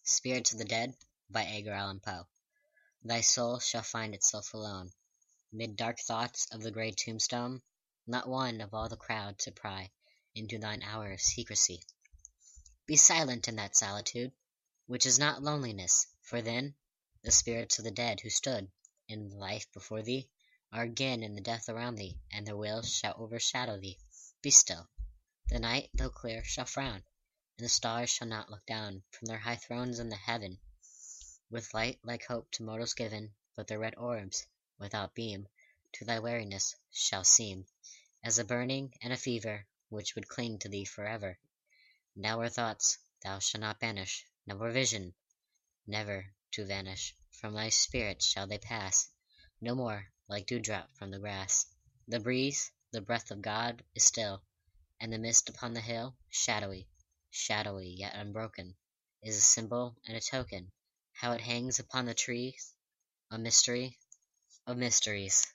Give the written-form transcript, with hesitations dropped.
Spirits of the Dead by Edgar Allan Poe. Thy soul shall find itself alone, mid dark thoughts of the grey tombstone, not one of all the crowd to pry into thine hour of secrecy. Be silent in that solitude, which is not loneliness, for then the spirits of the dead who stood in the life before thee are again in the death around thee, and their wails shall overshadow thee. Be still. The night, though clear, shall frown, and the stars shall not look down from their high thrones in the heaven, with light like hope to mortals given, but their red orbs, without beam, to thy weariness shall seem as a burning and a fever, which would cling to thee forever. Now our thoughts thou shalt not banish, now our vision never to vanish. From thy spirit shall they pass no more, like dewdrop from the grass. The breeze, the breath of God, is still, and the mist upon the hill, shadowy, shadowy yet unbroken, is a symbol and a token. How it hangs upon the trees, a mystery of mysteries.